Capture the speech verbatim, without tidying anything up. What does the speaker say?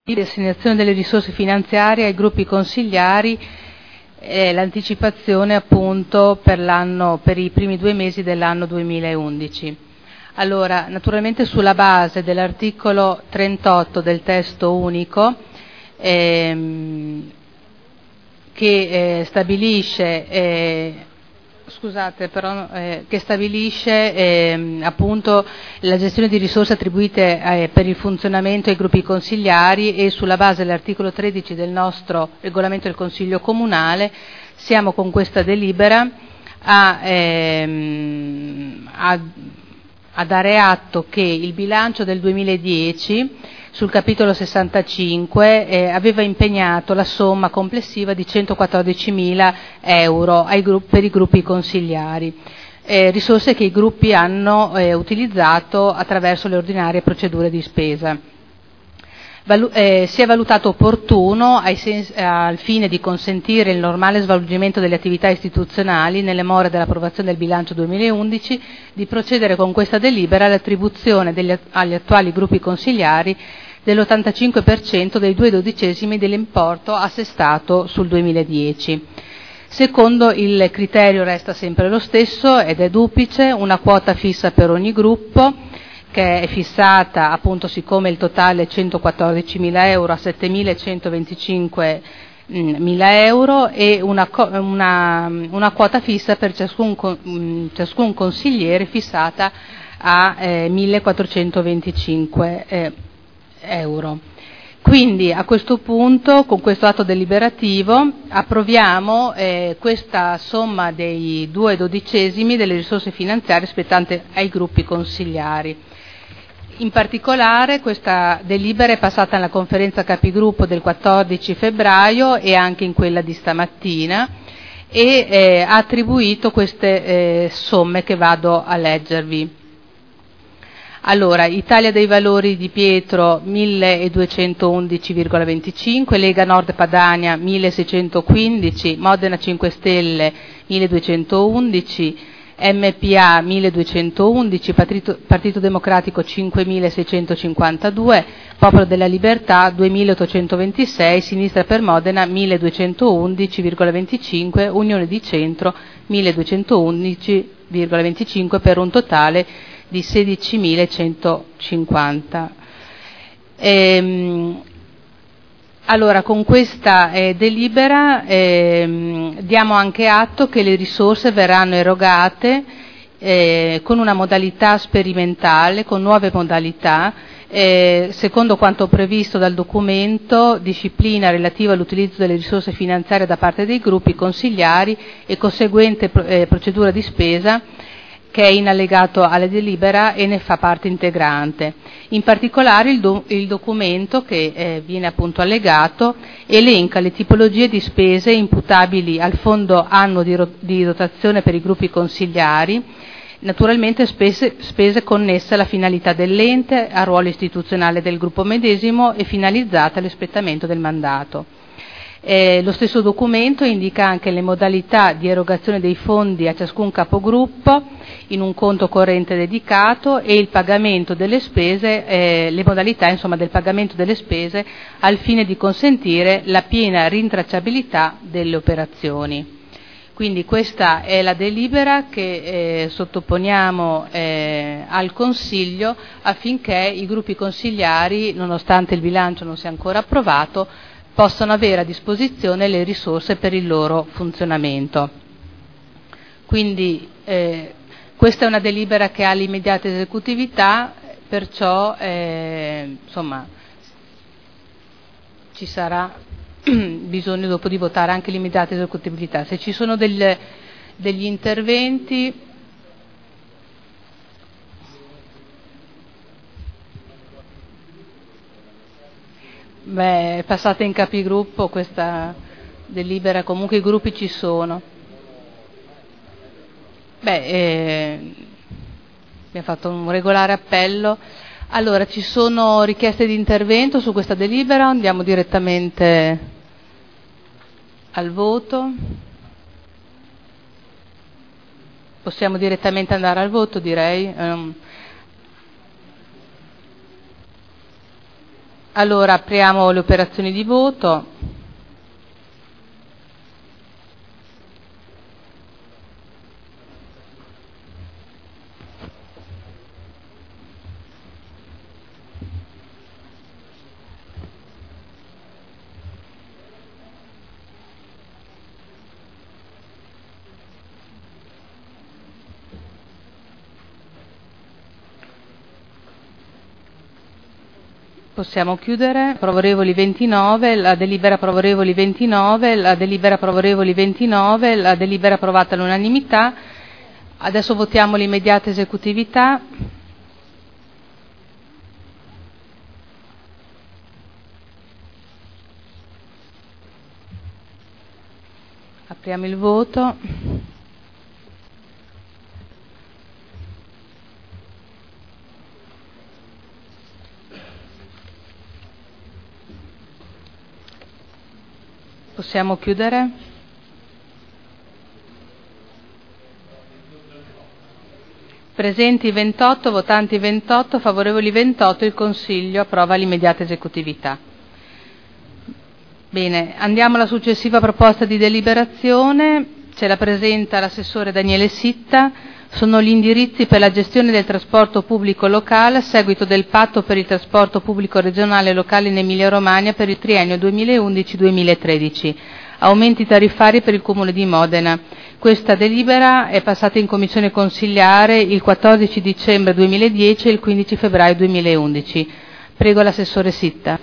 destinazione delle risorse finanziarie ai gruppi consigliari, eh, l'anticipazione appunto per l'anno, per i primi due mesi dell'anno duemilaundici. Allora, naturalmente sulla base dell'articolo trentotto del testo unico, ehm, che eh, stabilisce eh, Scusate, però, eh, che stabilisce eh, appunto la gestione di risorse attribuite eh, per il funzionamento ai gruppi consigliari, e sulla base dell'articolo tredici del nostro regolamento del Consiglio Comunale siamo con questa delibera a, ehm, a, a dare atto che il bilancio del duemiladieci sul capitolo sessantacinque eh, aveva impegnato la somma complessiva di centoquattordicimila euro ai gruppi, per i gruppi consigliari, eh, risorse che i gruppi hanno eh, utilizzato attraverso le ordinarie procedure di spesa. Valu- eh, si è valutato opportuno, ai sens- eh, al fine di consentire il normale svolgimento delle attività istituzionali nelle more dell'approvazione del bilancio duemilaundici, di procedere con questa delibera all'attribuzione degli, agli attuali gruppi consigliari dell'ottantacinque per cento dei due dodicesimi dell'importo assestato sul duemiladieci. Secondo, il criterio resta sempre lo stesso ed è duplice: una quota fissa per ogni gruppo, che è fissata appunto, siccome il totale è centoquattordicimila euro, a settemilacentoventicinque mila euro, e una, una, una quota fissa per ciascun, ciascun consigliere fissata a eh, millequattrocentoventicinque eh, euro. Quindi a questo punto, con questo atto deliberativo, approviamo eh, questa somma dei due dodicesimi delle risorse finanziarie spettanti ai gruppi consigliari. In particolare questa delibera è passata nella conferenza capigruppo del quattordici febbraio e anche in quella di stamattina, e eh, ha attribuito queste eh, somme che vado a leggervi. Allora, Italia dei Valori di Pietro milleduecentoundici virgola venticinque, Lega Nord Padania milleseicentoquindici, Modena cinque Stelle milleduecentoundici, M P A milleduecentoundici, Partito, Partito Democratico cinquemilaseicentocinquantadue, Popolo della Libertà duemilaottocentoventisei, Sinistra per Modena milleduecentoundici virgola venticinque, Unione di Centro milleduecentoundici virgola venticinque, per un totale di sedicimilacentocinquanta. Ehm, Allora, con questa eh, delibera ehm, diamo anche atto che le risorse verranno erogate eh, con una modalità sperimentale, con nuove modalità, eh, secondo quanto previsto dal documento disciplina relativa all'utilizzo delle risorse finanziarie da parte dei gruppi consigliari e conseguente pro- eh, procedura di spesa, che è in allegato alla delibera e ne fa parte integrante. In particolare il, do, il documento che eh, viene appunto allegato elenca le tipologie di spese imputabili al fondo annuo di, ro, di dotazione per i gruppi consigliari, naturalmente spese, spese connesse alla finalità dell'ente, al ruolo istituzionale del gruppo medesimo e finalizzate all'espletamento del mandato. Eh, lo stesso documento indica anche le modalità di erogazione dei fondi a ciascun capogruppo in un conto corrente dedicato e il pagamento delle spese, eh, le modalità insomma del pagamento delle spese al fine di consentire la piena rintracciabilità delle operazioni. Quindi questa è la delibera che eh, sottoponiamo eh, al Consiglio affinché i gruppi consigliari, nonostante il bilancio non sia ancora approvato, possano avere a disposizione le risorse per il loro funzionamento. Quindi eh, questa è una delibera che ha l'immediata esecutività, perciò eh, insomma ci sarà bisogno dopo di votare anche l'immediata esecutività. Se ci sono del, degli interventi. Beh, è passata in capigruppo questa delibera, comunque i gruppi ci sono. Beh, eh, abbiamo fatto un regolare appello. Allora, ci sono richieste di intervento su questa delibera? Andiamo direttamente al voto. Possiamo direttamente andare al voto, direi. Um, Allora apriamo le operazioni di voto. Possiamo chiudere. Favorevoli ventinove, la delibera favorevoli ventinove, la delibera favorevoli ventinove, la delibera approvata all'unanimità. Adesso votiamo l'immediata esecutività. Apriamo il voto. Possiamo chiudere? Presenti ventotto, votanti ventotto, favorevoli ventotto, il Consiglio approva l'immediata esecutività. Bene, andiamo alla successiva proposta di deliberazione. Ce la presenta l'assessore Daniele Sitta. Sono gli indirizzi per la gestione del trasporto pubblico locale a seguito del patto per il trasporto pubblico regionale e locale in Emilia-Romagna per il triennio duemilaundici duemilatredici. Aumenti tariffari per il Comune di Modena. Questa delibera è passata in commissione consigliare il quattordici dicembre duemiladieci e il quindici febbraio duemilaundici. Prego l'assessore Sitta.